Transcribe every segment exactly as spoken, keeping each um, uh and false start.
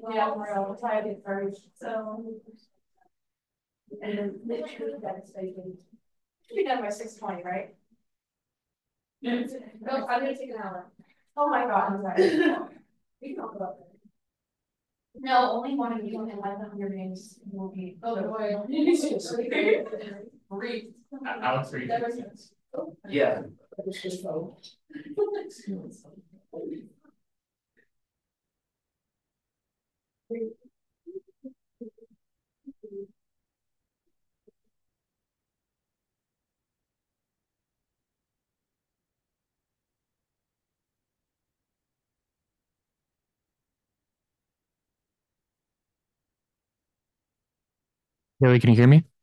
Yeah, tomorrow, we'll try to get first, so. And then literally that's taken. Should be done by six twenty, right? No, I'm gonna take an hour. Oh my god, I'm sorry. We can talk about that. No, only one of you and one of your names will be. Oh boy. Read. Alex, read. Yeah. Haley, can you hear me?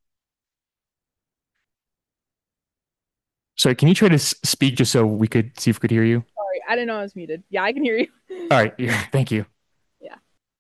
Sorry, can you try to s- speak just so we could see if we could hear you? Sorry, I didn't know I was muted. Yeah, I can hear you. All right, yeah, thank you. Yeah.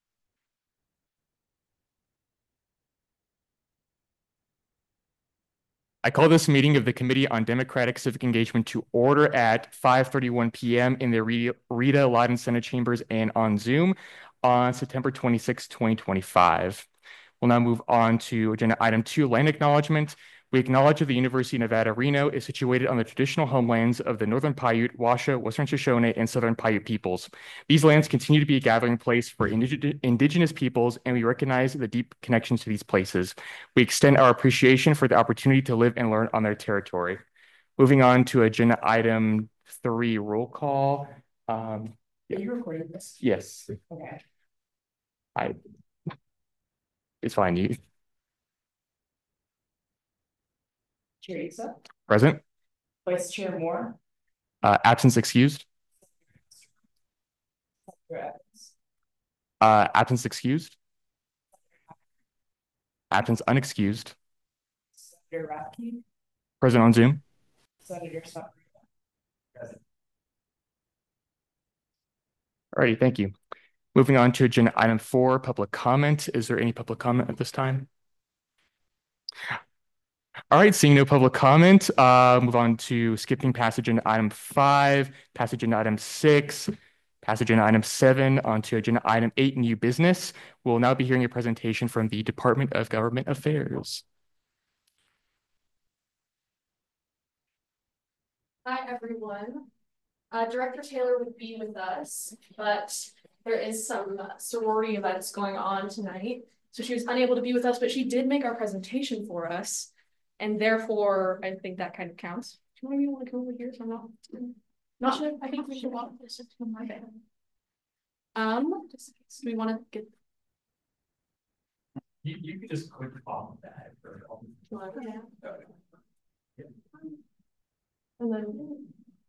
I call this meeting of the Committee on Democratic Civic Engagement to order at five thirty-one p m in the Rita Rita Lawton Senate Chambers and on Zoom on September twenty-sixth, twenty twenty-five. We'll now move on to agenda item two, land acknowledgement. We acknowledge that the University of Nevada, Reno is situated on the traditional homelands of the Northern Paiute, Washoe, Western Shoshone, and Southern Paiute peoples. These lands continue to be a gathering place for indig indigenous peoples, and we recognize the deep connections to these places. We extend our appreciation for the opportunity to live and learn on their territory. Moving on to agenda item three, roll call. Um, yeah. Are you recording this? Yes. Okay. I. It's fine. You. Chair Issa. Present. Vice Chair Moore. Uh, absence excused. Uh, absence excused. Absence unexcused. Senator Rathke. Present on Zoom. Senator Sabrina. Present. Alrighty, thank you. Moving on to agenda item four, public comment. Is there any public comment at this time? All right, seeing no public comment, uh, move on to skipping passage agenda item five, passage agenda item six, passage agenda item seven, onto agenda item eight, new business. We'll now be hearing a presentation from the Department of Government Affairs. Hi, everyone. Uh, Director Taylor would be with us, but there is some sorority events going on tonight. So she was unable to be with us, but she did make our presentation for us. And therefore, I think that kind of counts. Do you want me to want to come over here? So I'm not, not sure. I think we should walk this to my bed. Um, do we want to get? You, you could just click on that. For all. Okay. Yeah. And then.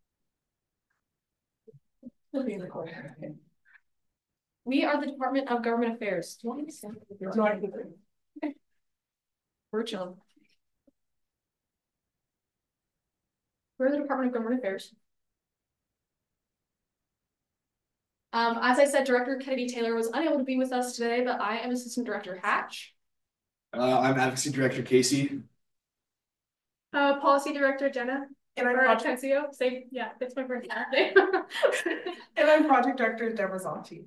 We are the Department of Government Affairs. Do you want me to stand? No, I think okay. We're chilling. We're the Department of Government Affairs. Um, as I said, Director Kennedy Taylor was unable to be with us today, but I am Assistant Director Hatch. Uh, I'm Advocacy Director Casey. Uh, Policy Director Jenna. And I'm Project Tensio. Same, yeah, that's my first name. And I'm Project Director Deborah Zonti.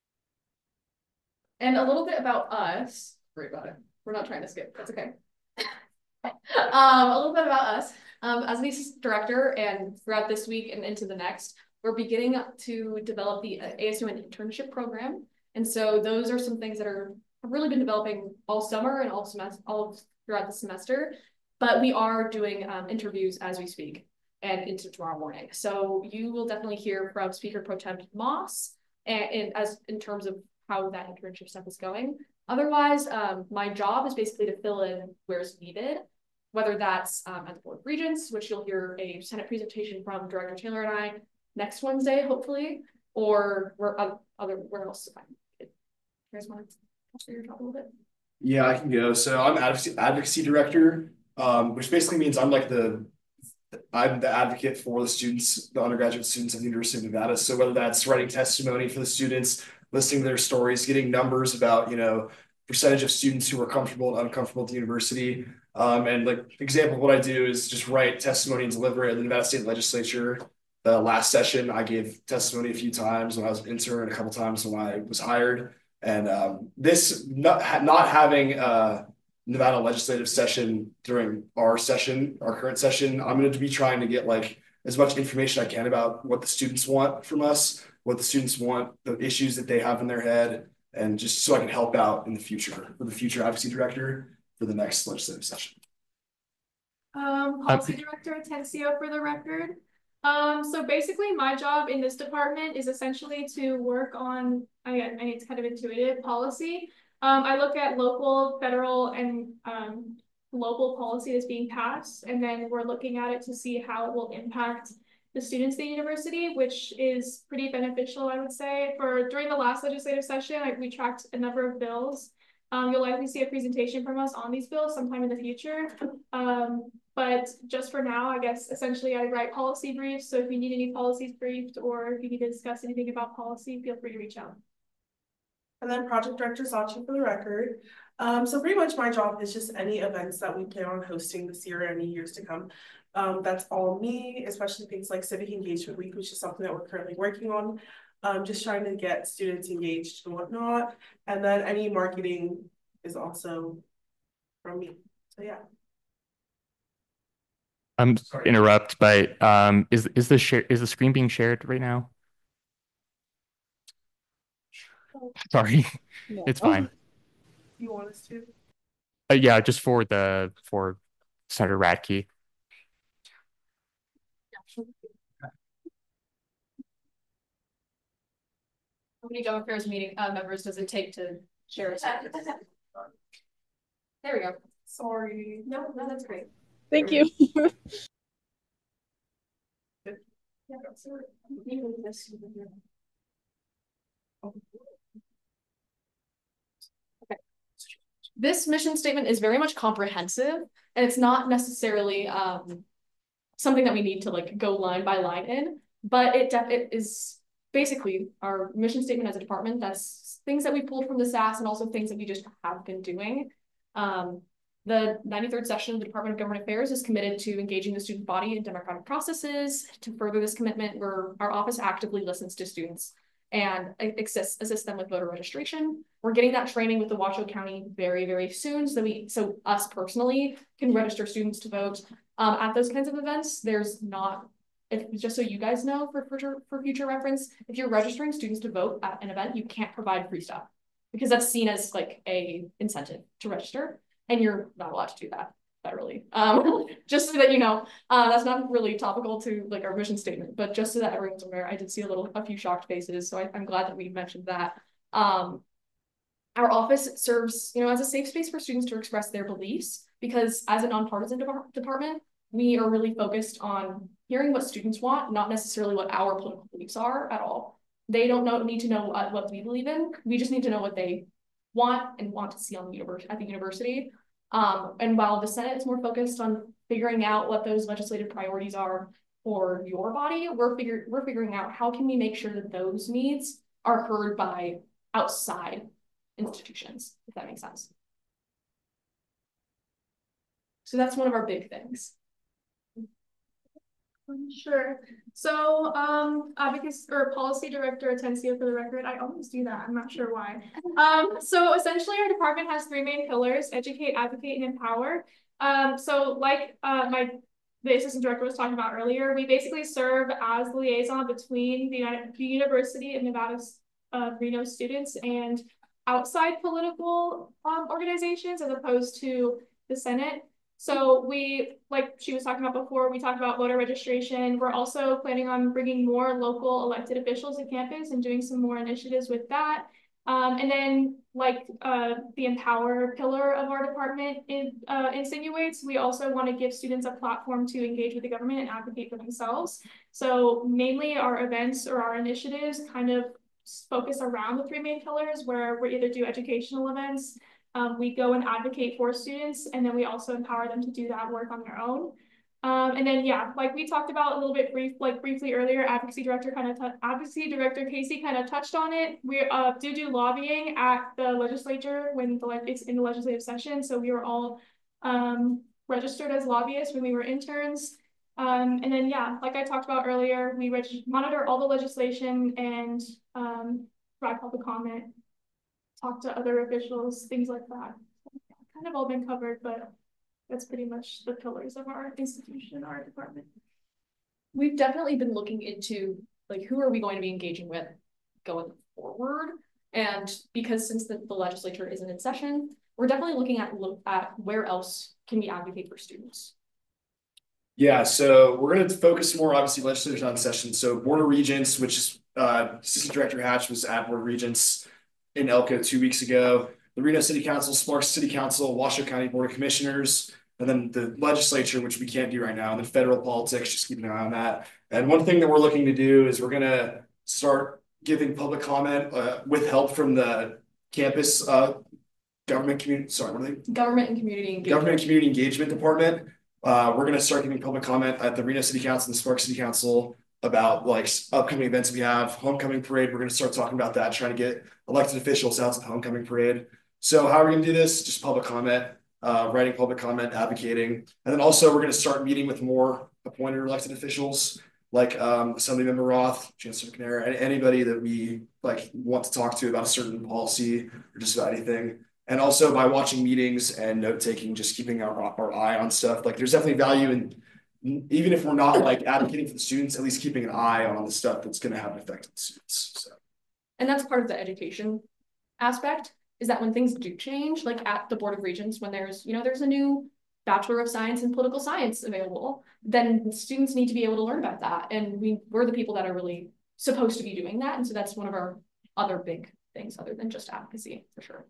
And a little bit about us. Sorry about it. We're not trying to skip. That's okay. um, a little bit about us. Um, as an assistant director, and throughout this week and into the next, we're beginning to develop the A S U N internship program. And so those are some things that are have really been developing all summer and all semester, all throughout the semester. But we are doing um, interviews as we speak and into tomorrow morning. So you will definitely hear from Speaker Pro Tem Moss and, and as in terms of how that internship stuff is going. Otherwise, um, my job is basically to fill in where's needed, whether that's um, at the Board of Regents, which you'll hear a Senate presentation from Director Taylor and I next Wednesday, hopefully, or where uh, other where else. You guys want to answer your job a little bit? Yeah, I can go. So I'm advocacy, advocacy director, um, which basically means I'm like the I'm the advocate for the students, the undergraduate students of the University of Nevada. So whether that's writing testimony for the students, listening to their stories, getting numbers about, you know, percentage of students who are comfortable and uncomfortable at the university. Um, and like example of what I do is just write testimony and deliver it at the Nevada State Legislature. The last session, I gave testimony a few times when I was an intern, a couple times when I was hired. And um, this not, not having a Nevada legislative session during our session, our current session, I'm going to be trying to get like as much information I can about what the students want from us, what the students want, the issues that they have in their head, and just so I can help out in the future for the future advocacy director for the next legislative session. Um, policy director Atencio for the record. Um, so basically my job in this department is essentially to work on, I, I need to kind of intuitive policy. Um, I look at local, federal, and um, global policy that's being passed, and then we're looking at it to see how it will impact the students at the university, which is pretty beneficial, I would say. For during the last legislative session, I, we tracked a number of bills. Um, you'll likely see a presentation from us on these bills sometime in the future. Um, but just for now, I guess, essentially I write policy briefs. So if you need any policies briefed or if you need to discuss anything about policy, feel free to reach out. And then project director Sachi for the record. Um, so pretty much my job is just any events that we plan on hosting this year or any years to come. Um, that's all me, especially things like Civic Engagement Week, which is something that we're currently working on. Um, just trying to get students engaged and whatnot. And then any marketing is also from me. So yeah. I'm Sorry. interrupt, but um, is is the share is the screen being shared right now? Sorry, No. it's fine. You want us to? Uh, yeah, just for the for Senator Radke. How many government affairs meeting uh, members does it take to share a second? There we go. Sorry. No, no, that's great. Thank you. Yeah, that's all right. Okay. This mission statement is very much comprehensive, and it's not necessarily um, something that we need to like go line by line in, but it, it is basically our mission statement as a department. That's things that we pulled from the S A S and also things that we just have been doing. Um, the ninety-third session of the Department of Government Affairs is committed to engaging the student body in democratic processes. To further this commitment, we're, our office actively listens to students and assist, assist them with voter registration. We're getting that training with the Washoe County very, very soon, so we, so us personally can register students to vote. Um, at those kinds of events, there's not, if, just so you guys know, for, for, for future reference, if you're registering students to vote at an event, you can't provide free stuff because that's seen as like a incentive to register, and you're not allowed to do that federally. Um, just so that you know, uh, that's not really topical to like our mission statement, but just so that everyone's aware, I did see a little, a few shocked faces, so I, I'm glad that we mentioned that. Um, our office serves, you know, as a safe space for students to express their beliefs, because as a nonpartisan de department, we are really focused on hearing what students want, not necessarily what our political beliefs are at all. They don't know, need to know what, what we believe in. We just need to know what they want and want to see on the university, at the university. Um, and while the Senate is more focused on figuring out what those legislative priorities are for your body, we're figure we're figuring out how can we make sure that those needs are heard by outside institutions, if that makes sense. So that's one of our big things. Sure. So, um, advocacy or policy director Atencio for the record. I always do that. I'm not sure why. Um, so essentially, our department has three main pillars: educate, advocate, and empower. Um, so, like uh, my the assistant director was talking about earlier, we basically serve as the liaison between the, the University of Nevada's uh, Reno students and outside political um, organizations, as opposed to the Senate. So we, like she was talking about before, we talked about voter registration. We're also planning on bringing more local elected officials to campus and doing some more initiatives with that. Um, and then like uh, the empower pillar of our department in, uh, insinuates, we also want to give students a platform to engage with the government and advocate for themselves. So mainly our events or our initiatives kind of focus around the three main pillars, where we either do educational events, Um, we go and advocate for students, and then we also empower them to do that work on their own. Um, and then, yeah, like we talked about a little bit brief, like briefly earlier, advocacy director kind of, advocacy director Casey kind of touched on it. We uh, do do lobbying at the legislature when the it's in the legislative session. So we were all um, registered as lobbyists when we were interns. Um, and then, yeah, like I talked about earlier, we monitor all the legislation and um, provide public comment talk to other officials, things like that. Kind of all been covered, but that's pretty much the pillars of our institution, our department. We've definitely been looking into like who are we going to be engaging with going forward, and because since the, the legislature isn't in session, we're definitely looking at look at where else can we advocate for students. Yeah, so we're going to focus more, obviously, legislature's not in session. So Board of Regents, which is uh, Assistant Director Hatch was at Board of Regents in Elko two weeks ago. The Reno City Council, Sparks City Council, Washoe County Board of Commissioners, and then the legislature, which we can't do right now, and then federal politics, just keep an eye on that. And one thing that we're looking to do is we're going to start giving public comment uh, with help from the campus uh, government community, sorry, what are they? Government and community engagement. Government and community engagement department. Uh, we're going to start giving public comment at the Reno City Council and the Sparks City Council about like upcoming events we have. Homecoming parade, we're going to start talking about that, trying to get elected officials out to the homecoming parade. So how are we going to do this? Just public comment, uh, writing public comment, advocating. And then also we're going to start meeting with more appointed or elected officials like um, Assemblymember Roth, Chancellor McNair, and anybody that we like want to talk to about a certain policy or just about anything. And also by watching meetings and note taking, just keeping our, our eye on stuff. Like there's definitely value in, even if we're not like advocating for the students, at least keeping an eye on the stuff that's going to have an effect on the students. So. And that's part of the education aspect, is that when things do change, like at the Board of Regents, when there's, you know, there's a new Bachelor of Science in Political Science available, then students need to be able to learn about that. And we, we're the people that are really supposed to be doing that. And so that's one of our other big things other than just advocacy, for sure.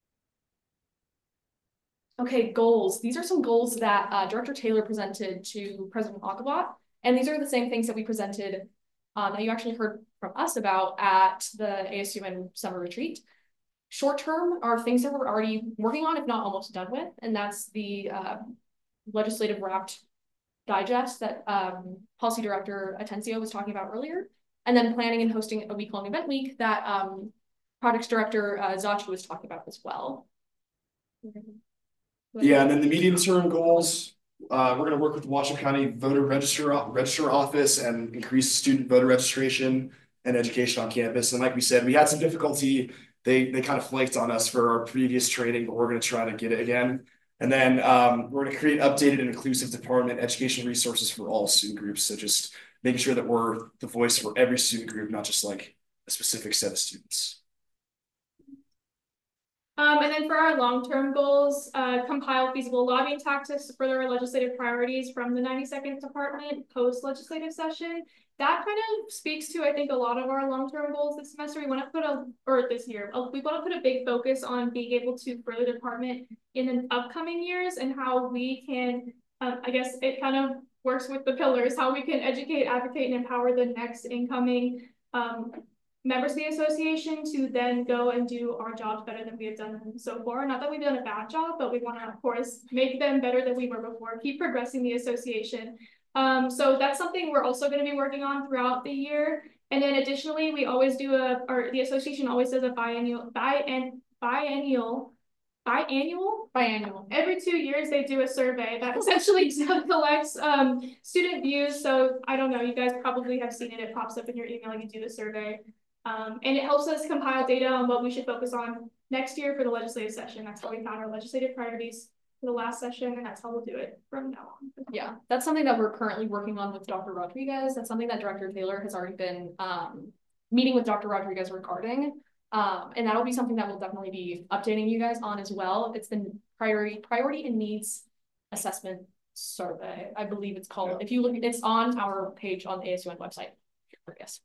Okay, goals. These are some goals that uh, Director Taylor presented to President Akhavat. And these are the same things that we presented um, that you actually heard from us about at the A S U N Summer Retreat. Short term are things that we're already working on, if not almost done with. And that's the uh, legislative wrapped digest that um, Policy Director Atencio was talking about earlier. And then planning and hosting a week-long event week that um, Projects Director uh, Zachi was talking about as well. Yeah, and then the medium-term goals, uh, we're going to work with the Washoe County Voter Register, Register Office and increase student voter registration and education on campus. And like we said, we had some difficulty. They, they kind of flaked on us for our previous training, but we're going to try to get it again. And then um, we're going to create updated and inclusive department education resources for all student groups. So just making sure that we're the voice for every student group, not just like a specific set of students. Um, and then for our long-term goals, uh, compile feasible lobbying tactics to further our legislative priorities from the ninety-second department post-legislative session. That kind of speaks to, I think, a lot of our long-term goals this semester. We want to put a, or this year, we want to put a big focus on being able to further the department in the upcoming years and how we can, um, I guess it kind of works with the pillars, how we can educate, advocate, and empower the next incoming um, members of the association to then go and do our jobs better than we have done so far. Not that we've done a bad job, but we want to, of course, make them better than we were before, keep progressing the association. Um, so that's something we're also going to be working on throughout the year. And then additionally, we always do a, or the association always does a biannual, bian, biannual, biannual, biannual. Every two years they do a survey that essentially collects um, student views. So I don't know, you guys probably have seen it. It pops up in your email. You do the survey. Um, and it helps us compile data on what we should focus on next year for the legislative session. That's how we found our legislative priorities for the last session, and that's how we'll do it from now on. Yeah, that's something that we're currently working on with Doctor Rodriguez. That's something that Director Taylor has already been um, meeting with Doctor Rodriguez regarding. Um, and that'll be something that we'll definitely be updating you guys on as well. It's the priority priority and needs assessment survey, I believe it's called. Yeah. If you look, it's on our page on the A S U N website. Yes.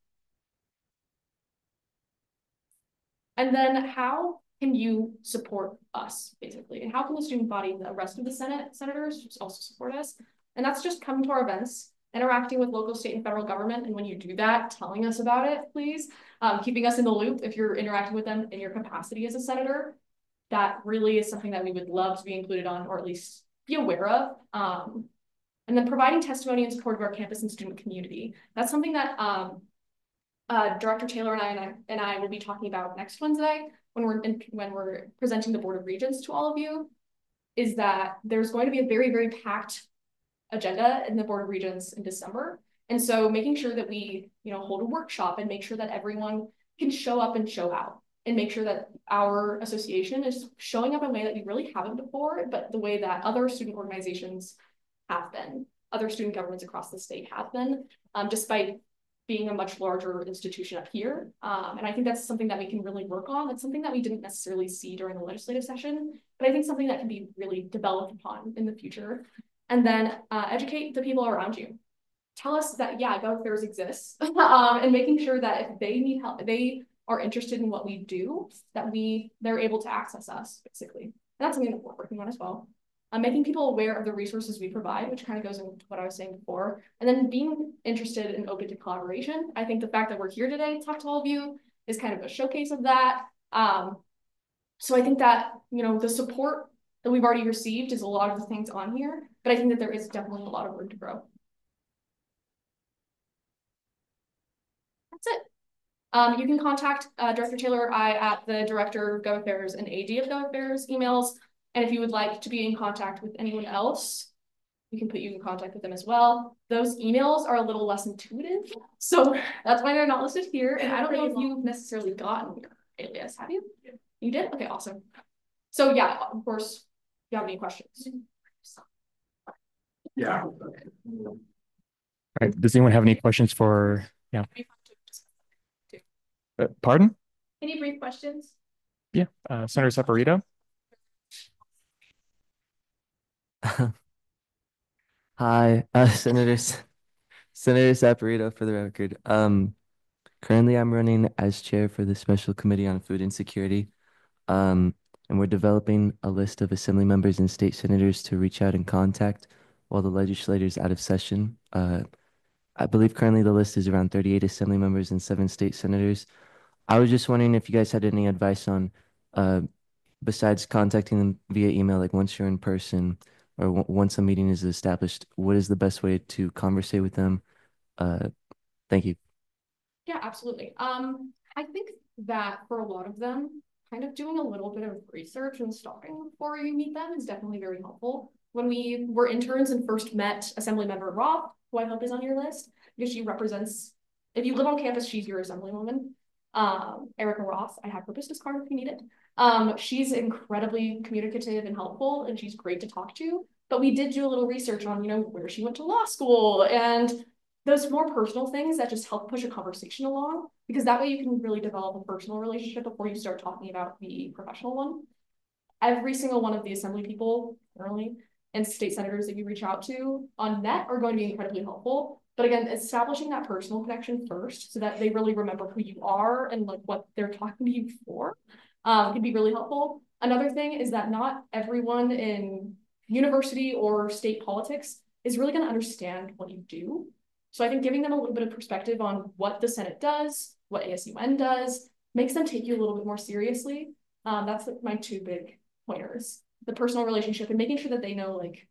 And then how can you support us, basically? And how can the student body and the rest of the Senate senators also support us? And that's just coming to our events, interacting with local, state, and federal government. And when you do that, telling us about it, please. Um, keeping us in the loop if you're interacting with them in your capacity as a senator. That really is something that we would love to be included on, or at least be aware of. Um, and then providing testimony in support of our campus and student community. That's something that um, Uh, Director Taylor and I, and I and I will be talking about next Wednesday when we're in, when we're presenting the Board of Regents to all of you, is that there's going to be a very, very packed agenda in the Board of Regents in December. And so making sure that we, you know, hold a workshop and make sure that everyone can show up and show out. and make sure that our association is showing up in a way that we really haven't before, but the way that other student organizations have been, other student governments across the state have been, um, despite being a much larger institution up here. Um, and I think that's something that we can really work on. That's something that we didn't necessarily see during the legislative session, but I think something that can be really developed upon in the future. And then uh, educate the people around you. Tell us that, yeah, GovAffairs exists, um, and making sure that if they need help, if they are interested in what we do, that we they're able to access us, basically. And that's something that we're working on as well. Um, making people aware of the resources we provide, which kind of goes into what I was saying before, and then being interested and open to collaboration. I think the fact that we're here today to talk to all of you is kind of a showcase of that. Um, so I think that, you know, the support that we've already received is a lot of the things on here, but I think that there is definitely a lot of room to grow. That's it. Um, you can contact uh, Director Taylor or I at the Director of GovAffairs and A D of GovAffairs emails. And if you would like to be in contact with anyone else, we can put you in contact with them as well. Those emails are a little less intuitive, so that's why they're not listed here. And I don't know if you've necessarily gotten your alias, have you? You did? Okay, awesome. So yeah, of course, if you have any questions. Yeah. All right. Does anyone have any questions for, yeah. Uh, pardon? Any brief questions? Yeah, uh, Senator Saporito. Hi, uh, Senators, Senator Saporito for the record. Um, currently I'm running as chair for the Special Committee on Food Insecurity. Um, and we're developing a list of assembly members and state senators to reach out and contact while the legislator's out of session. Uh, I believe currently the list is around thirty-eight assembly members and seven state senators. I was just wondering if you guys had any advice on, uh, besides contacting them via email, like once you're in person or w once a meeting is established, what is the best way to conversate with them? Uh, thank you. Yeah, absolutely. Um, I think that for a lot of them, kind of doing a little bit of research and stalking before you meet them is definitely very helpful. When we were interns and first met Assemblymember Roth, who I hope is on your list, because she represents, if you live on campus, she's your assemblywoman. Um, Erica Roth, I have her business card if you need it. Um, she's incredibly communicative and helpful, and she's great to talk to. But we did do a little research on, you know, where she went to law school and those more personal things that just help push a conversation along, because that way you can really develop a personal relationship before you start talking about the professional one. Every single one of the assembly people, currently, and state senators that you reach out to on net are going to be incredibly helpful. But again, establishing that personal connection first so that they really remember who you are and like what they're talking to you for um, can be really helpful. Another thing is that not everyone in university or state politics is really going to understand what you do. So I think giving them a little bit of perspective on what the Senate does, what A S U N does, makes them take you a little bit more seriously. Um, that's like my two big pointers. The personal relationship and making sure that they know like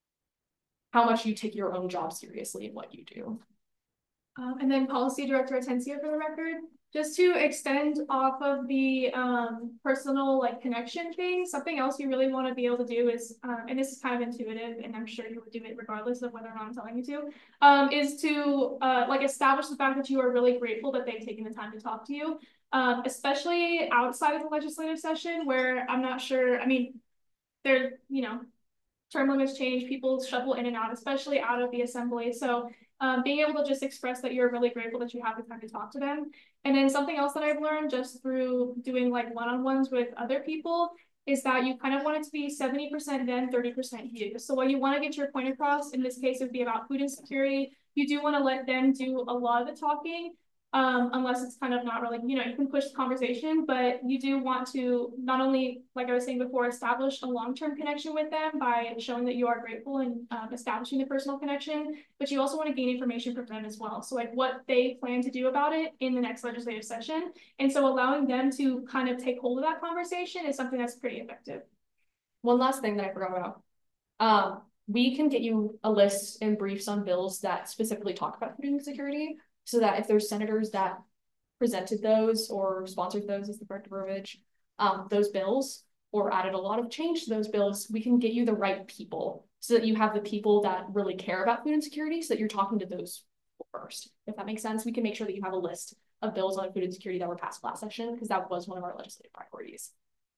how much you take your own job seriously and what you do. Um, and then Policy Director Atencio for the record, just to extend off of the um, personal like connection thing, something else you really want to be able to do is, uh, and this is kind of intuitive, and I'm sure you would do it regardless of whether or not I'm telling you to, um, is to uh, like establish the fact that you are really grateful that they've taken the time to talk to you, um, especially outside of the legislative session where I'm not sure, I mean, they're, you know, term limits change, people shuffle in and out, especially out of the assembly. So um, being able to just express that you're really grateful that you have the time to talk to them. And then something else that I've learned just through doing like one-on-ones with other people is that you kind of want it to be seventy percent them, thirty percent you. So when you want to get your point across, in this case, it would be about food insecurity. You do want to let them do a lot of the talking. Um, unless it's kind of not really, you know, you can push the conversation, but you do want to not only, like I was saying before, establish a long-term connection with them by showing that you are grateful and um, establishing the personal connection, but you also want to gain information from them as well. So like what they plan to do about it in the next legislative session. And so allowing them to kind of take hold of that conversation is something that's pretty effective. One last thing that I forgot about. Um, we can get you a list and briefs on bills that specifically talk about food insecurity, so that if there's senators that presented those or sponsored those as the correct verbiage, um, those bills, or added a lot of change to those bills, we can get you the right people so that you have the people that really care about food insecurity so that you're talking to those first. If that makes sense, we can make sure that you have a list of bills on food insecurity that were passed last session, because that was one of our legislative priorities.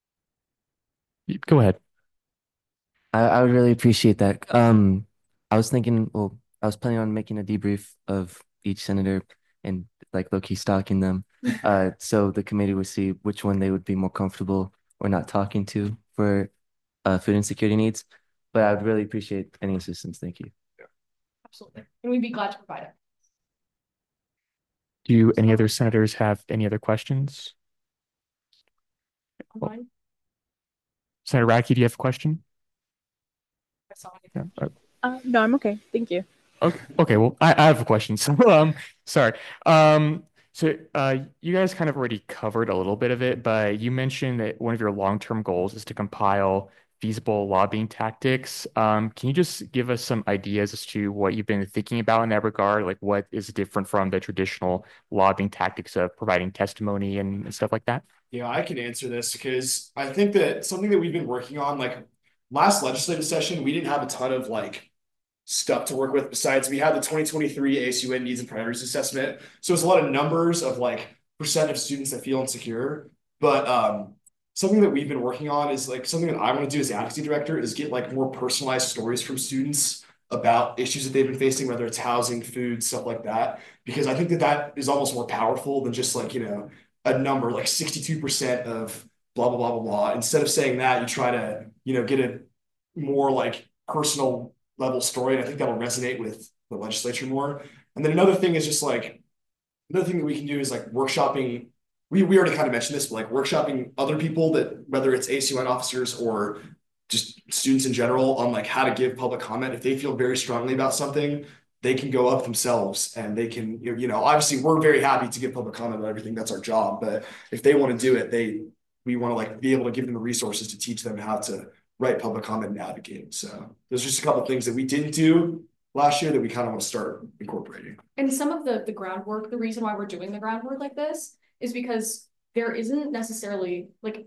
Go ahead. I, I would really appreciate that. Um, I was thinking, well, I was planning on making a debrief of each senator and like low-key stalking them. Uh, so the committee would see which one they would be more comfortable or not talking to for uh food insecurity needs. But I would really appreciate any assistance. Thank you. Absolutely. And we'd be glad to provide it. Do any other senators have any other questions? Well, Senator Radke, do you have a question? I saw it. Yeah. Uh, Uh, no, I'm okay. Thank you. Okay. Okay. Well, I, I have a question. So, um, sorry. Um, so, uh, you guys kind of already covered a little bit of it, but you mentioned that one of your long-term goals is to compile feasible lobbying tactics. Um, can you just give us some ideas as to what you've been thinking about in that regard? Like, what is different from the traditional lobbying tactics of providing testimony and, and stuff like that? Yeah, I can answer this because I think that something that we've been working on, like last legislative session, we didn't have a ton of like stuff to work with. Besides, we had the twenty twenty-three A S U N needs and priorities assessment. So it's a lot of numbers of like percent of students that feel insecure. But um, something that we've been working on is like something that I want to do as advocacy director is get like more personalized stories from students about issues that they've been facing, whether it's housing, food, stuff like that. Because I think that that is almost more powerful than just like, you know, a number like sixty-two percent of blah, blah, blah, blah, blah. Instead of saying that, you try to, you know, get a more like personal level story. And I think that'll resonate with the legislature more. And then another thing is just like, another thing that we can do is like workshopping. We, we already kind of mentioned this, but like workshopping other people that, whether it's A S U N officers or just students in general, on like how to give public comment. If they feel very strongly about something, they can go up themselves and they can, you know, obviously we're very happy to give public comment on everything. That's our job. But if they want to do it, they, we want to like be able to give them the resources to teach them how to write public comment and advocate. So there's just a couple of things that we didn't do last year that we kind of want to start incorporating. And some of the, the groundwork, the reason why we're doing the groundwork like this is because there isn't necessarily like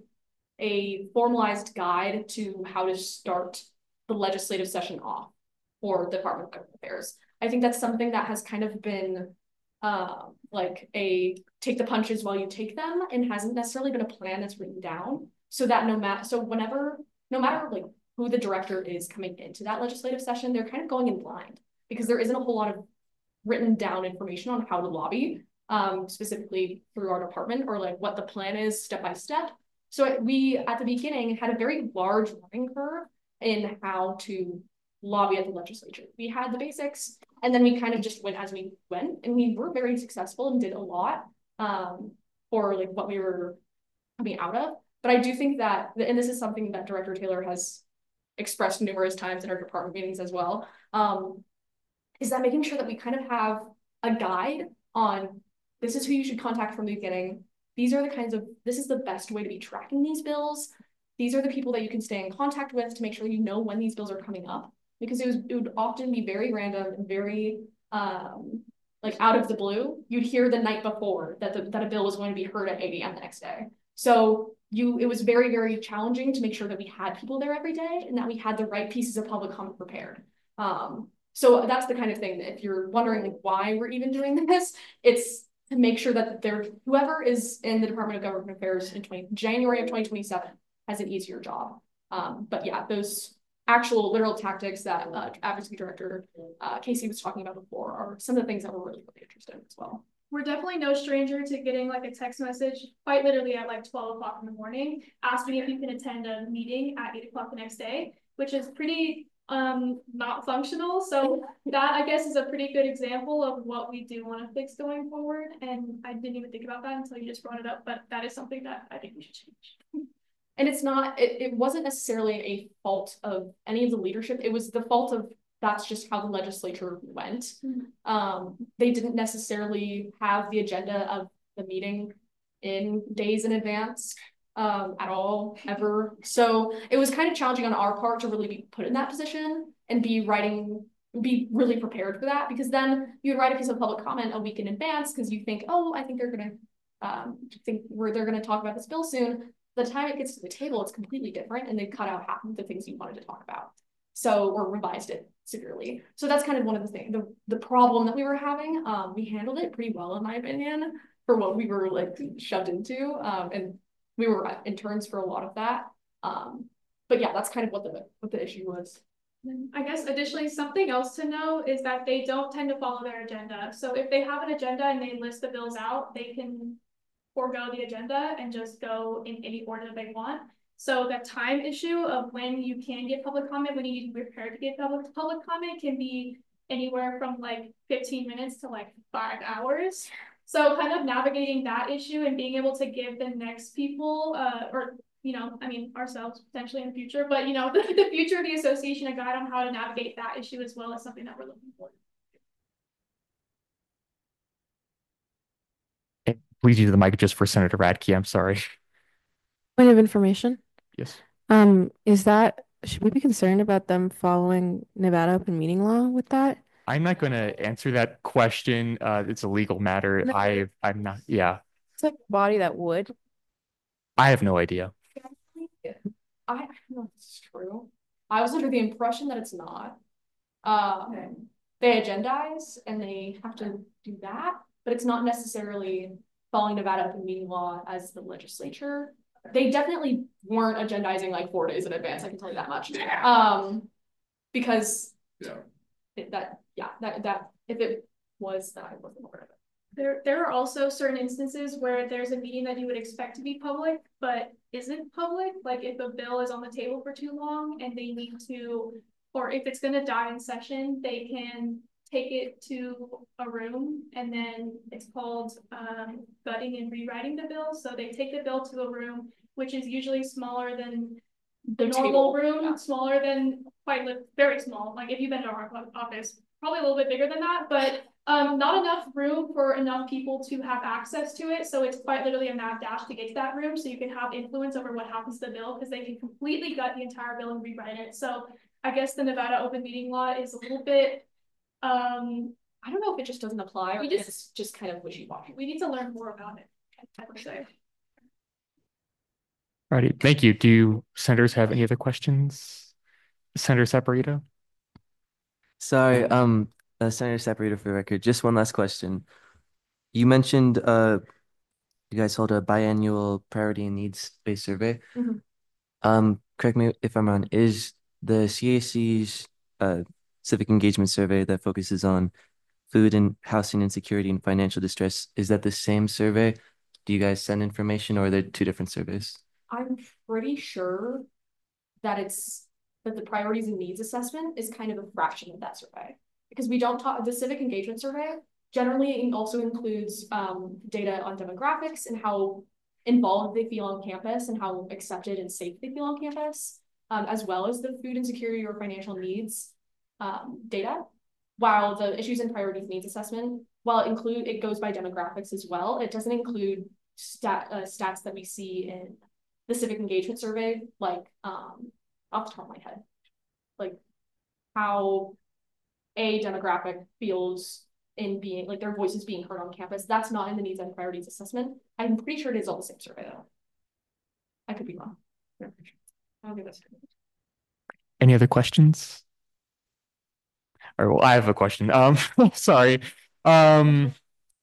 a formalized guide to how to start the legislative session off for the Department of Government Affairs. I think that's something that has kind of been uh, like a take the punches while you take them, and hasn't necessarily been a plan that's written down, so that no matter, so whenever, no matter like who the director is coming into that legislative session, they're kind of going in blind because there isn't a whole lot of written down information on how to lobby, um, specifically through our department, or like what the plan is step by step. So we, at the beginning, had a very large learning curve in how to lobby at the legislature. We had the basics, and then we kind of just went as we went, and we were very successful and did a lot um, for like what we were coming out of. But I do think that, and this is something that Director Taylor has expressed numerous times in our department meetings as well, um, is that making sure that we kind of have a guide on this is who you should contact from the beginning. These are the kinds of, this is the best way to be tracking these bills. These are the people that you can stay in contact with to make sure you know when these bills are coming up. Because it was, it would often be very random and very um, like out of the blue. You'd hear the night before that the, that a bill was going to be heard at eight A M the next day. So you, it was very, very challenging to make sure that we had people there every day and that we had the right pieces of public comment prepared. Um, so that's the kind of thing that if you're wondering like why we're even doing this, it's to make sure that there, whoever is in the Department of Government Affairs in January of twenty twenty-seven has an easier job. Um, but yeah, those actual literal tactics that uh, advocacy director uh, Casey was talking about before are some of the things that we're really, really interested in as well. We're definitely no stranger to getting like a text message quite literally at like twelve o'clock in the morning, asking if you can attend a meeting at eight o'clock the next day, which is pretty um, not functional. So that I guess is a pretty good example of what we do want to fix going forward. And I didn't even think about that until you just brought it up, but that is something that I think we should change. And it's not, it, it wasn't necessarily a fault of any of the leadership. It was the fault of, that's just how the legislature went. Mm-hmm. Um, they didn't necessarily have the agenda of the meeting in days in advance um, at all, ever. So it was kind of challenging on our part to really be put in that position and be writing, be really prepared for that, because then you would write a piece of public comment a week in advance because you think, oh, I think they're going to um, think where they're going to talk about this bill soon. The time it gets to the table, it's completely different, and they cut out half of the things you wanted to talk about. So, or revised it severely. So that's kind of one of the things, the, the problem that we were having. Um, we handled it pretty well, in my opinion, for what we were like shoved into. Um, and we were interns for a lot of that. Um, but yeah, that's kind of what the what the issue was. I guess additionally, something else to know is that they don't tend to follow their agenda. So if they have an agenda and they list the bills out, they can forego the agenda and just go in any order they want. So the time issue of when you can get public comment, when you need to be prepared to get public public comment can be anywhere from like fifteen minutes to like five hours. So kind of navigating that issue and being able to give the next people uh, or you know, I mean, ourselves potentially in the future, but you know, the, the future of the association, a guide on how to navigate that issue as well is something that we're looking for. Please use the mic just for Senator Radke. I'm sorry. Point of information. Yes. Um, is that, should we be concerned about them following Nevada open meeting law with that? I'm not going to answer that question. Uh, it's a legal matter. No. I, I'm not, yeah. It's like a body that would. I have no idea. I don't know if it's true. I was under the impression that it's not. Um, they agendize and they have to do that, but it's not necessarily following Nevada open meeting law as the legislature. They definitely weren't agendizing like four days in advance. I can tell you that much. Um, because yeah, it, that yeah that that if it was, that I wasn't aware of it. There, there are also certain instances where there's a meeting that you would expect to be public, but isn't public. Like if a bill is on the table for too long and they need to, or if it's going to die in session, they can take it to a room and then it's called um, gutting and rewriting the bill. So they take the bill to a room, which is usually smaller than the normal room, yeah. Smaller than quite very small. Like if you've been to our office, probably a little bit bigger than that, but um, not enough room for enough people to have access to it. So it's quite literally a mad dash to get to that room so you can have influence over what happens to the bill because they can completely gut the entire bill and rewrite it. So I guess the Nevada open meeting law is a little bit, um, I don't know if it just doesn't apply or just, it's just kind of wishy-washy. We need to learn more about it, I would say. Alrighty, thank you. Do senators have any other questions? Senator Saporito? Sorry, um, uh, Senator Saporito for the record. Just one last question. You mentioned uh, you guys hold a biannual priority and needs-based survey. Mm-hmm. Um, correct me if I'm wrong. Is the C A C's uh civic engagement survey that focuses on food and housing insecurity and financial distress, is that the same survey? Do you guys send information or are they two different surveys? I'm pretty sure that it's that the priorities and needs assessment is kind of a fraction of that survey because we don't talk the civic engagement survey generally also includes um, data on demographics and how involved they feel on campus and how accepted and safe they feel on campus, um, as well as the food insecurity or financial needs um, data. While the issues and priorities needs assessment, while it include it goes by demographics as well, it doesn't include stat uh, stats that we see in the civic engagement survey, like um, off the top of my head, like how a demographic feels in being like their voices being heard on campus. That's not in the needs and priorities assessment. I'm pretty sure it is all the same survey though. I could be wrong. I'll give this. Any other questions? Or well, I have a question. Um, sorry. Um,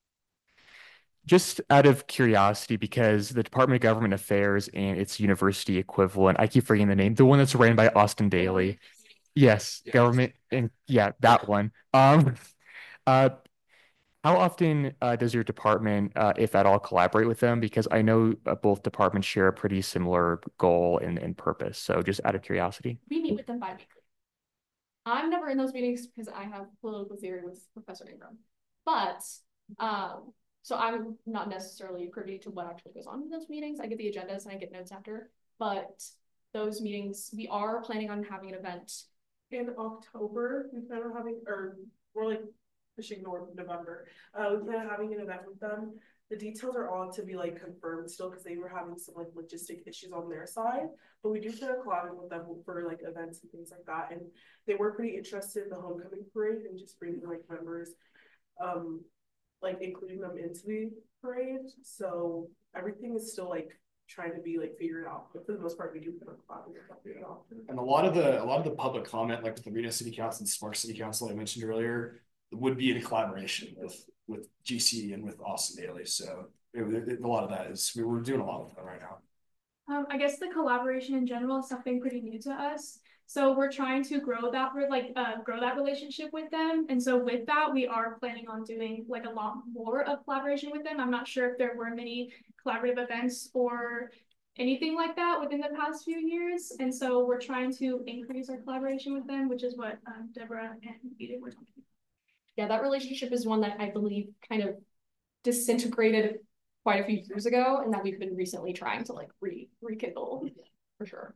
just out of curiosity, because the Department of Government Affairs and its university equivalent, I keep forgetting the name, the one that's ran by Austin Daly. Yes, yes. Government and yeah, that one. Um, uh, how often uh, does your department, uh, if at all, collaborate with them? Because I know uh, both departments share a pretty similar goal and, and purpose. So just out of curiosity. We meet with them bi-weekly. I'm never in those meetings because I have political theory with Professor Ingram. But, um, so I'm not necessarily privy to what actually goes on in those meetings. I get the agendas and I get notes after. But those meetings, we are planning on having an event. In October, we plan on having, or we're like pushing north November. Uh, we plan on having an event with them. The details are all to be like confirmed still because they were having some like logistic issues on their side, but we do plan on collaborating with them for like events and things like that. And they were pretty interested in the homecoming parade and just bringing like members, um, like including them into the parade. So everything is still like trying to be like figured out, but for the most part, we do plan on collaborating with them. And a lot of the a lot of the public comment, like with the Reno City Council and Sparks City Council I mentioned earlier, would be in collaboration with with G C and with Austin Daly. So it, it, it- a lot of that is, we were doing a lot of that right now. Um, I guess the collaboration in general is something pretty new to us. So we're trying to grow that, like, uh, grow that relationship with them. And so with that, we are planning on doing like a lot more of collaboration with them. I'm not sure if there were many collaborative events or anything like that within the past few years. And so we're trying to increase our collaboration with them, which is what um, Deborah and Edith were talking about. Yeah, that relationship is one that I believe kind of disintegrated quite a few years ago, and that we've been recently trying to like re rekindle for sure.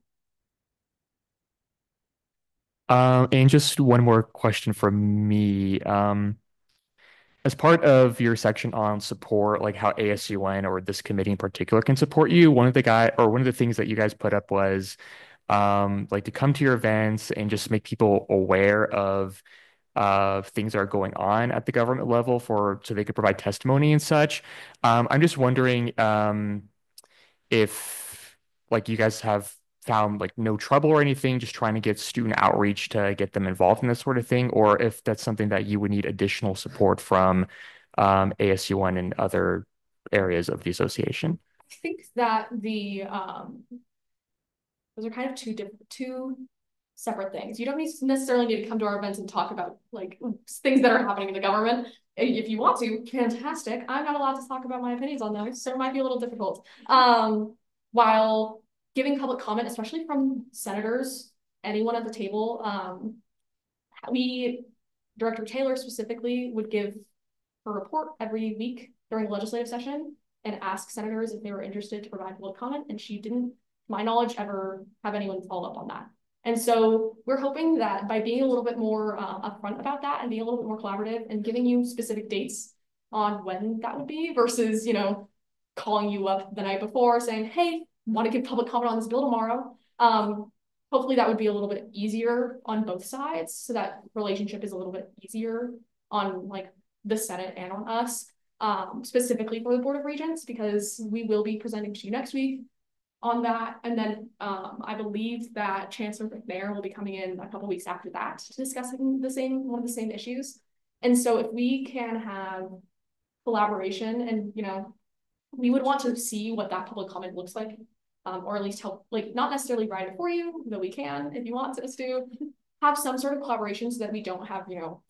Um, and just one more question from me. Um, as part of your section on support, like how A S U N or this committee in particular can support you, one of the guy or one of the things that you guys put up was um, like to come to your events and just make people aware of of things that are going on at the government level for so they could provide testimony and such. Um, I'm just wondering um, if like you guys have found like no trouble or anything, just trying to get student outreach to get them involved in this sort of thing, or if that's something that you would need additional support from um, A S U N and other areas of the association. I think that the um, those are kind of two different, two separate things. You don't necessarily need to come to our events and talk about like things that are happening in the government. If you want to, fantastic. I'm not allowed to talk about my opinions on those, so it might be a little difficult. Um, while giving public comment, especially from senators, anyone at the table, um, we, Director Taylor specifically, would give her report every week during the legislative session and ask senators if they were interested to provide public comment, and she didn't, to my knowledge, ever have anyone follow up on that. And so we're hoping that by being a little bit more uh, upfront about that and being a little bit more collaborative and giving you specific dates on when that would be versus, you know, calling you up the night before saying, hey, want to give public comment on this bill tomorrow. Um, hopefully that would be a little bit easier on both sides. So that relationship is a little bit easier on like the Senate and on us, um, specifically for the Board of Regents, because we will be presenting to you next week on that. And then um, I believe that Chancellor McNair will be coming in a couple weeks after that to discussing the same, one of the same issues. And so if we can have collaboration and, you know, we would want to see what that public comment looks like, um, or at least help, like not necessarily write it for you, though we can, if you want us to, have some sort of collaboration so that we don't have, you know,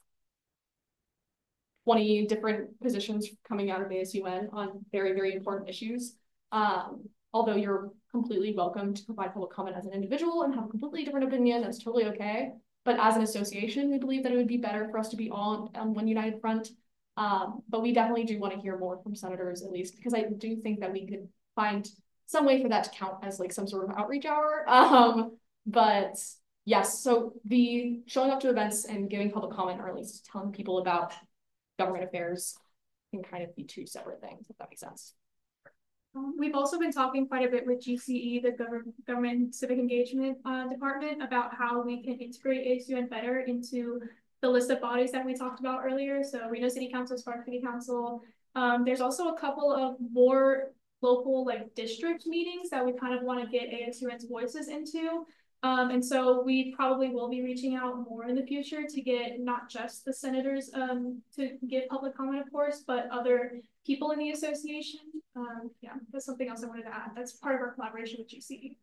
twenty different positions coming out of A S U N on very, very important issues. Um, although you're completely welcome to provide public comment as an individual and have a completely different opinion, that's totally okay. But as an association, we believe that it would be better for us to be all on one united front. Um, but we definitely do want to hear more from senators, at least, because I do think that we could find some way for that to count as like some sort of outreach hour. Um, but yes, so the showing up to events and giving public comment, or at least telling people about government affairs, can kind of be two separate things, if that makes sense. Um, we've also been talking quite a bit with G C E, the government, government civic engagement uh, department, about how we can integrate A S U N better into the list of bodies that we talked about earlier. So Reno City Council, Sparks City Council. Um, there's also a couple of more local like district meetings that we kind of want to get A S U N's voices into. Um, and so we probably will be reaching out more in the future to get not just the senators um, to give public comment, of course, but other people in the association. Um, yeah, that's something else I wanted to add. That's part of our collaboration with G C E.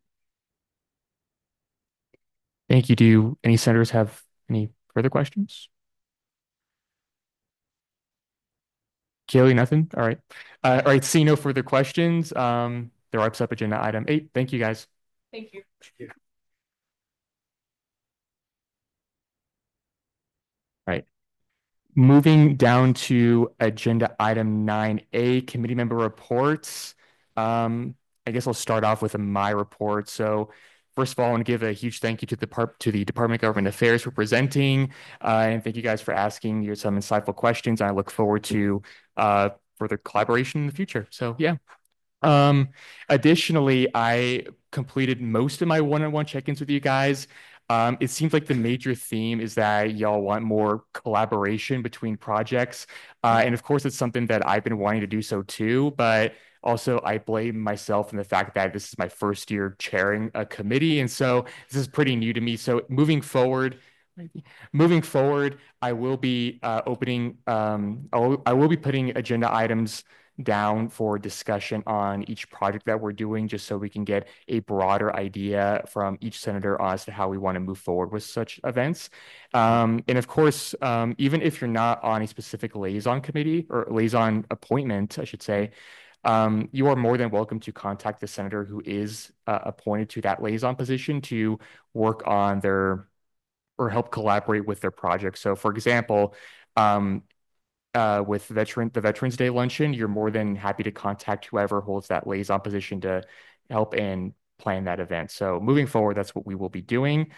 Thank you. Do any senators have any further questions? Kaylee, nothing? All right. Uh, all right, seeing no further questions, um, that wraps up agenda item eight. Thank you, guys. Thank you. Thank you. All right. Moving down to agenda item nine A, committee member reports. Um, I guess I'll start off with my report. So first of all, I want to give a huge thank you to the part to the Department of Government Affairs for presenting, uh, and thank you guys for asking you some insightful questions. I look forward to uh, further collaboration in the future. So yeah. Um, additionally, I completed most of my one-on-one check-ins with you guys. Um, it seems like the major theme is that y'all want more collaboration between projects. Uh, and of course, it's something that I've been wanting to do so too, but also I blame myself in the fact that this is my first year chairing a committee. And so this is pretty new to me. So moving forward, moving forward, I will be uh, opening, um, I'll, I will be putting agenda items down for discussion on each project that we're doing, just so we can get a broader idea from each senator as to how we want to move forward with such events. Um, and of course, um, even if you're not on a specific liaison committee or liaison appointment, I should say, um, you are more than welcome to contact the senator who is uh, appointed to that liaison position to work on their or help collaborate with their project. So for example, um, uh, with veteran the Veterans Day luncheon, you're more than happy to contact whoever holds that liaison position to help and plan that event. So moving forward, that's what we will be doing.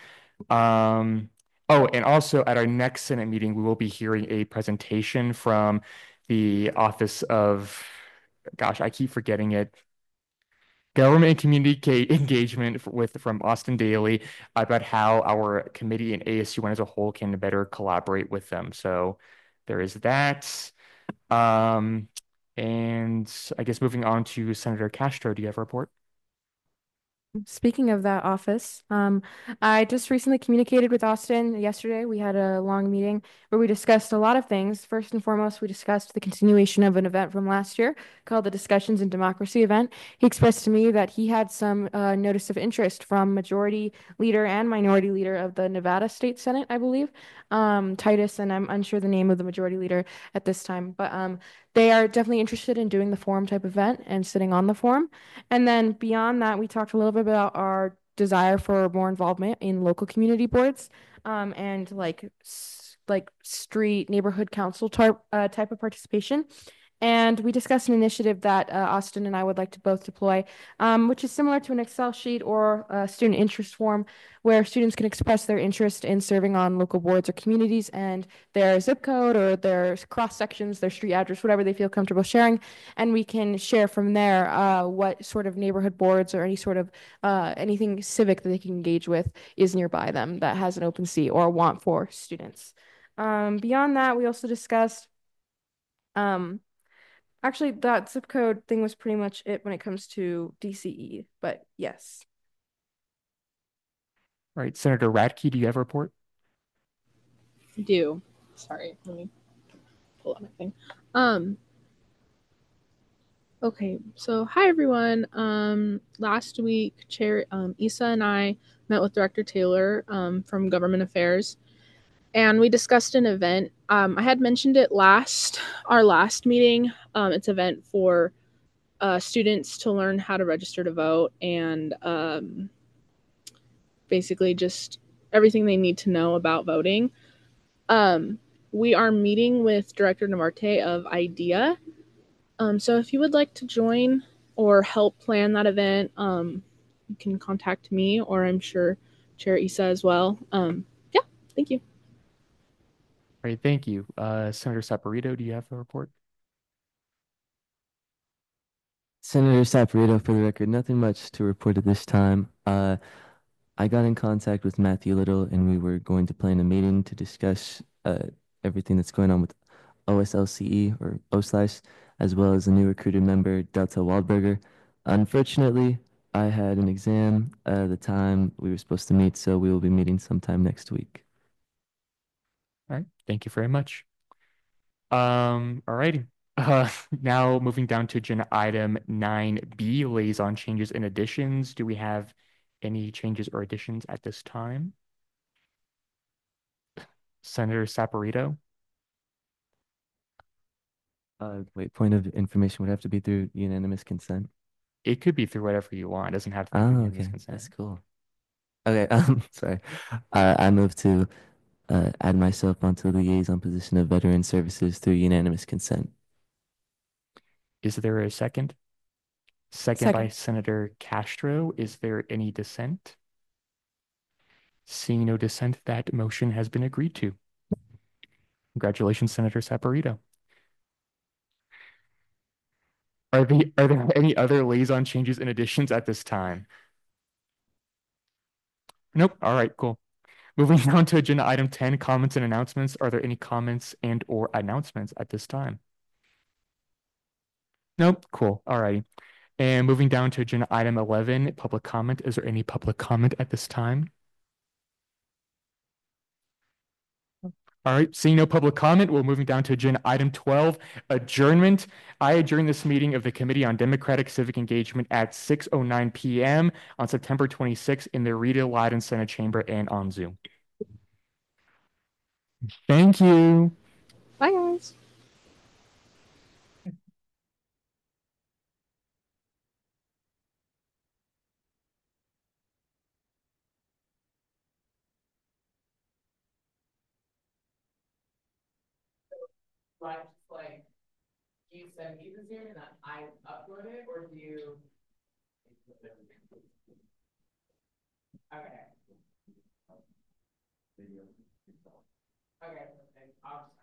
Um, oh, and also at our next Senate meeting, we will be hearing a presentation from the Office of, gosh, I keep forgetting it. Government and Community Engagement with from Austin Daly about how our committee and A S U one as a whole can better collaborate with them. So there is that. Um, and I guess moving on to Senator Castro, do you have a report? Speaking of that office, um, I just recently communicated with Austin yesterday. We had a long meeting where we discussed a lot of things. First and foremost, we discussed the continuation of an event from last year called the Discussions in Democracy event. He expressed to me that he had some uh, notice of interest from majority leader and minority leader of the Nevada State Senate, I believe, um, Titus, and I'm unsure the name of the majority leader at this time, but um, they are definitely interested in doing the forum type event and sitting on the forum. And then beyond that, we talked a little bit about our desire for more involvement in local community boards, um, and like s- like street neighborhood council type uh, type of participation. And we discussed an initiative that uh, Austin and I would like to both deploy, um, which is similar to an Excel sheet or a student interest form where students can express their interest in serving on local boards or communities and their zip code or their cross sections, their street address, whatever they feel comfortable sharing. And we can share from there uh, what sort of neighborhood boards or any sort of uh, anything civic that they can engage with is nearby them that has an open seat or a want for students. Um, beyond that, we also discussed um, actually, that zip code thing was pretty much it when it comes to D C E, but yes. All right, Senator Radke, do you have a report? I do. Sorry, let me pull up my thing. Um, okay, so hi everyone. Um, last week, Chair um, Issa and I met with Director Taylor um, from Government Affairs, and we discussed an event. Um, I had mentioned it last, our last meeting. Um, it's an event for uh, students to learn how to register to vote and um, basically just everything they need to know about voting. Um, we are meeting with Director Namarte of IDEA. Um, so if you would like to join or help plan that event, um, you can contact me, or I'm sure Chair Issa as well. Um, yeah, thank you. All right, thank you. Uh, Senator Saporito, do you have a report? Senator Saporito, for the record, nothing much to report at this time. Uh, I got in contact with Matthew Little, and we were going to plan a meeting to discuss uh, everything that's going on with O S L C E or O S L C E, as well as a new recruited member, Delta Waldberger. Unfortunately, I had an exam uh, the time we were supposed to meet, so we will be meeting sometime next week. All right, thank you very much. Um, all righty. Uh, now moving down to agenda item nine B, liaison changes and additions. Do we have any changes or additions at this time? Senator Saporito? Uh, wait, point of information would have to be through unanimous consent. It could be through whatever you want. It doesn't have to be Oh, through okay, unanimous consent. that's cool. Okay, um, sorry. Uh, I move to uh, add myself onto the liaison position of Veteran Services through unanimous consent. Is there a second? Second by Second. Senator Castro. Is there any dissent? Seeing no dissent, that motion has been agreed to. Congratulations, Senator Saporito. Are the are there any other liaison changes and additions at this time? Nope. All right, cool. Moving on to agenda item ten, comments and announcements. Are there any comments and or announcements at this time? Nope. Cool. All righty. And moving down to agenda item eleven, public comment. Is there any public comment at this time? All right, seeing no public comment, we're moving down to agenda item twelve, adjournment. I adjourn this meeting of the Committee on Democratic Civic Engagement at six oh nine p m on September twenty-sixth in the Rita Leiden Senate Chamber and on Zoom. Thank you. Bye, guys. Like, like, do you send me the Zoom and then I upload it, or do you? Okay. Okay, I'll